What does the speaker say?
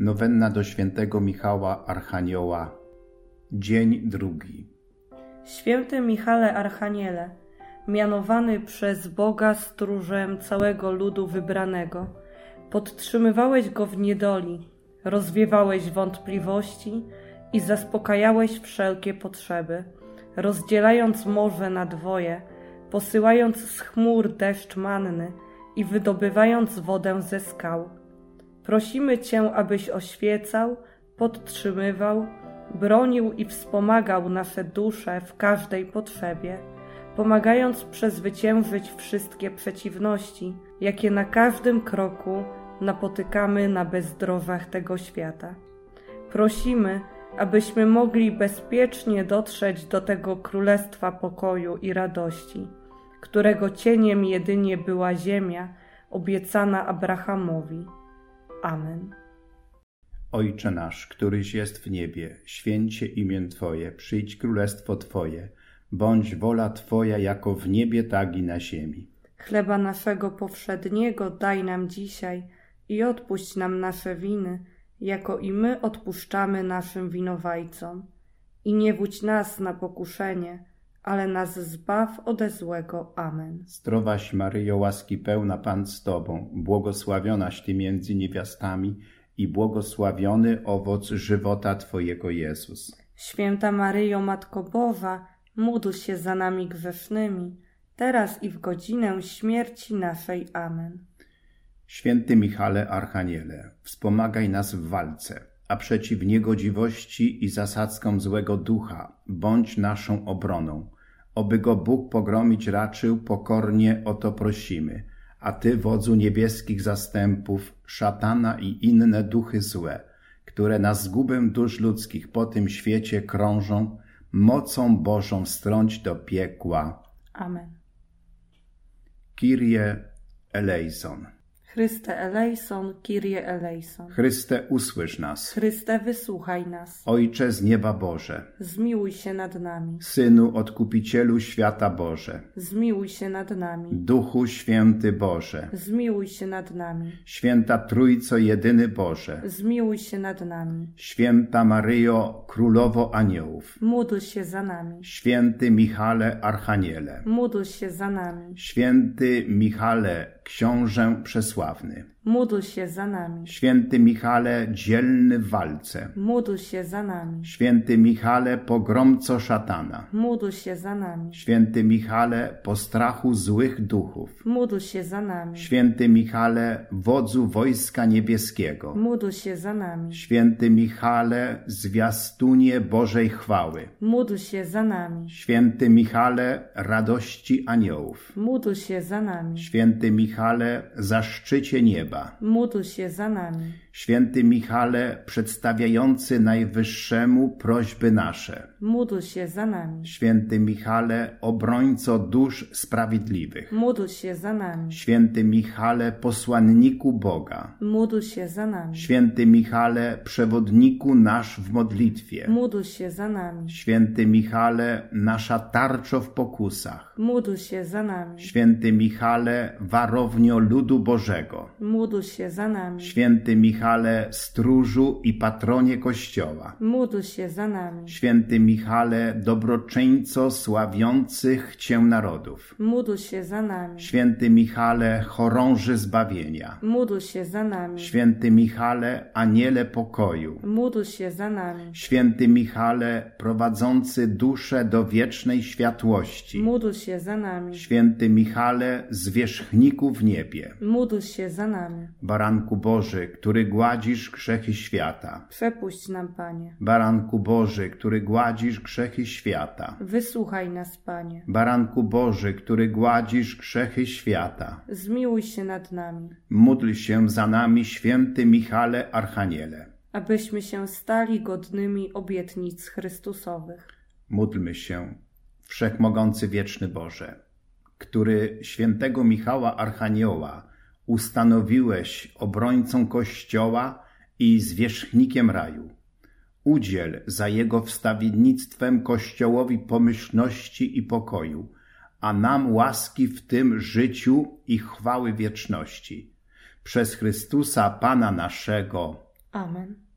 Nowenna do świętego Michała Archanioła. Dzień drugi. Święty Michale Archaniele, mianowany przez Boga stróżem całego ludu wybranego, podtrzymywałeś go w niedoli, rozwiewałeś wątpliwości i zaspokajałeś wszelkie potrzeby, rozdzielając morze na dwoje, posyłając z chmur deszcz manny i wydobywając wodę ze skał. Prosimy Cię, abyś oświecał, podtrzymywał, bronił i wspomagał nasze dusze w każdej potrzebie, pomagając przezwyciężyć wszystkie przeciwności, jakie na każdym kroku napotykamy na bezdrożach tego świata. Prosimy, abyśmy mogli bezpiecznie dotrzeć do tego królestwa pokoju i radości, którego cieniem jedynie była ziemia obiecana Abrahamowi. Amen. Ojcze nasz, któryś jest w niebie, święć się imię Twoje, przyjdź królestwo Twoje, bądź wola Twoja jako w niebie, tak i na ziemi. Chleba naszego powszedniego daj nam dzisiaj i odpuść nam nasze winy, jako i my odpuszczamy naszym winowajcom. I nie wódź nas na pokuszenie, ale nas zbaw ode złego. Amen. Zdrowaś Maryjo, łaski pełna, Pan z Tobą, błogosławionaś Ty między niewiastami i błogosławiony owoc żywota Twojego, Jezus. Święta Maryjo, Matko Boża, módl się za nami grzesznymi, teraz i w godzinę śmierci naszej. Amen. Święty Michale Archaniele, wspomagaj nas w walce, a przeciw niegodziwości i zasadzkom złego ducha bądź naszą obroną. Oby go Bóg pogromić raczył, pokornie o to prosimy. A Ty, wodzu niebieskich zastępów, szatana i inne duchy złe, które na zgubę dusz ludzkich po tym świecie krążą, mocą Bożą strąć do piekła. Amen. Kyrie eleison. Chryste eleison, Kyrie eleison. Chryste, usłysz nas. Chryste, wysłuchaj nas. Ojcze z nieba Boże, Zmiłuj się nad nami. Synu Odkupicielu świata Boże, Zmiłuj się nad nami. Duchu Święty Boże, Zmiłuj się nad nami. Święta Trójco Jedyny Boże, Zmiłuj się nad nami. Święta Maryjo, Królowo Aniołów, Módl się za nami. Święty Michale Archaniele, Módl się za nami. Święty Michale, Książę Przesławny, Módl się za nami. Święty Michale, dzielny w walce, Módl się za nami. Święty Michale, pogromco szatana, Módl się za nami. Święty Michale, postrachu złych duchów, Módl się za nami. Święty Michale, wodzu wojska niebieskiego, Módl się za nami. Święty Michale, zwiastunie Bożej chwały, Módl się za nami. Święty Michale, radości aniołów, Módl się za nami. Święty Michale, zaszczycie nieba, Módl się za nami. Święty Michale, przedstawiający Najwyższemu prośby nasze, Módl się za nami. Święty Michale, obrońco dusz sprawiedliwych, Módl się za nami. Święty Michale, posłanniku Boga, Módl się za nami. Święty Michale, przewodniku nasz w modlitwie, Módl się za nami. Święty Michale, nasza tarczo w pokusach, Módl się za nami. Święty Michale, warownio ludu Bożego, Módl się za nami. Święty Michale, stróżu i patronie Kościoła, Módl się za nami. Święty Michale, dobroczyńco sławiących Cię narodów, Módl się za nami. Święty Michale, chorąży zbawienia, Módl się za nami. Święty Michale, aniele pokoju, Módl się za nami. Święty Michale, prowadzący duszę do wiecznej światłości, Módl się za nami. Święty Michale, zwierzchniku w niebie, Módl się za nami. Baranku Boży, który gładzisz grzechy świata, Przepuść nam, Panie. Baranku Boży, który gładzisz grzechy świata, Wysłuchaj nas, Panie. Baranku Boży, który gładzisz grzechy świata, Zmiłuj się nad nami, módl się za nami, Święty Michale Archaniele. abyśmy się stali godnymi obietnic Chrystusowych. Módlmy się, Wszechmogący Wieczny Boże, który świętego Michała Archanioła ustanowiłeś obrońcą Kościoła i zwierzchnikiem raju. Udziel za jego wstawiennictwem Kościołowi pomyślności i pokoju, a nam łaski w tym życiu i chwały wieczności. Przez Chrystusa Pana naszego. Amen.